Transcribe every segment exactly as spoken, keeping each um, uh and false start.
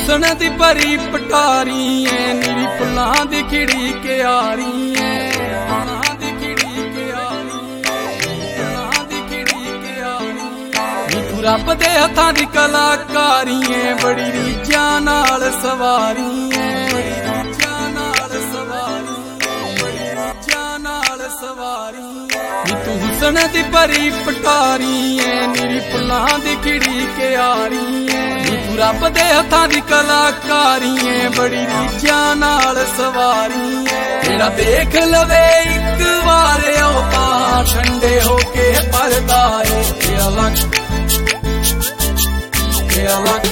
हुसन दी भरी पटारी है, नीरी फुल्लां दी खिड़ी क्यारी है, फुल्लां दी खिड़ी क्यारी है, फुल्लां दी खिड़ी क्यारी है। तू रब दे हत्थां दी कलाकारी है, बड़ी रीझां नाल सवारी है, बड़ी रीझां नाल सवारी है, बड़ी रीझां नाल सवारी है। तू हुसन दी भरी पटारी है, नीरी फुल्लां दी खिड़ी क्यारी है, तू रब दे हत्थां दी कलाकारी है, बड़ी रीझां नाल सवारी है। तेरा देख लवे इक वार ओ तां ठंडे होके परदा है। तेरा लक तेरा लक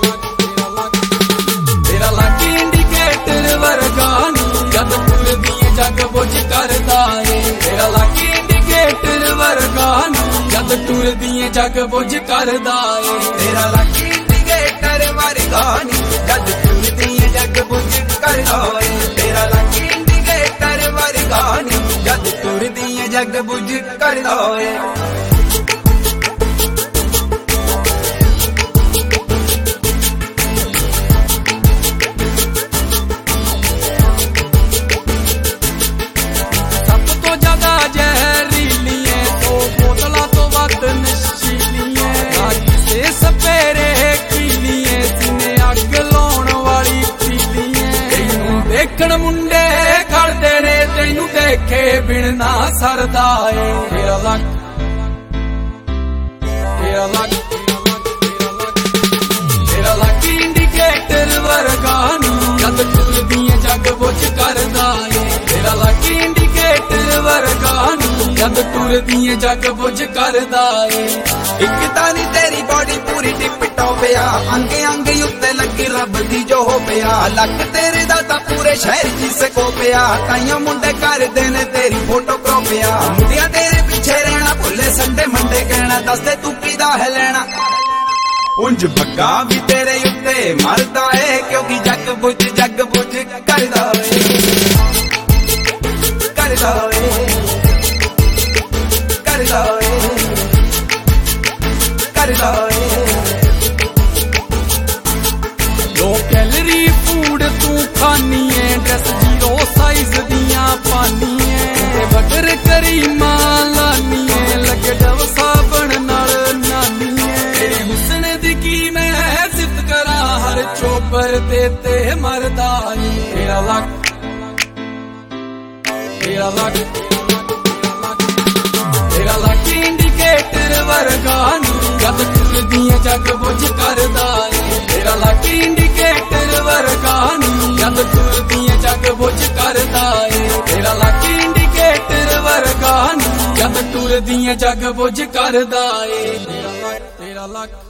तेरा लक इंडिकेटर वर्गा नी, जद टुरदी ऐ जग बुझ करदा है। तेरा लक इंडिकेटर वर्गा नी, जद टुरदी ऐ जग बुझ करदा है। तेरा लक इंडिकेटर वर्गा नी, जद टुरदी ऐ जग बुझ करदा है। तेरा लक इंडिकेटर वर्गा नी, जद टुरदी ऐ जग बुझ करदा है। देखण मुंडे करदे ने तैनू देखे बिन ना सरदा है। तेरा लक तेरा लक तेरा लक इंडिकेटर वर्गा नी, जद टुरदी ऐ जग बुझ करदा है। तेरा लक इंडिकेटर वर्गा नी, जद टुरदी ऐ जग बुझ करदा है। इक तानी तेरी बॉडी पूरी टिप टॉप आ, अंगे अंगे उत्ते लगी रब दी जो हो पिया। लक तेरे दा तां पूरे शहर च सको पिया, ताइयों मुंडे करदे ने तेरी फोटो क्रॉपिया। मुंडिया तेरे पीछे रहना भुले संडे मंडे कहना, दस दे तू कीदा है लेना। उंज भग्गा भी तेरे उत्ते मरदा है, क्योंकि जग बुझ जग बुझ करदा है करदा है करदा है करदा है। लो कैलरी फूड तू खानी है, ड्रेस जीरो साइज दियां पानी है, बटर करीमा लानी है, लगे डव साबन नाल नानी है। तेरे हुस्न दी की मैं सिफत करा, हर चोपर ते ते मरदा है। तेरा लक तेरा लक तेरा लक इंडिकेटर वर्गा नी, जद टुरदी ऐ जग बुझ करदा है। तेरा लक इंडिकेटर वर्गा नी, जद टुरदी ऐ जग बुझ करदा है। तेरा लक इंडिकेटर वर्गा नी, जद टुरदी ऐ जग बुझ करदा है। तेरा लक तेरा लक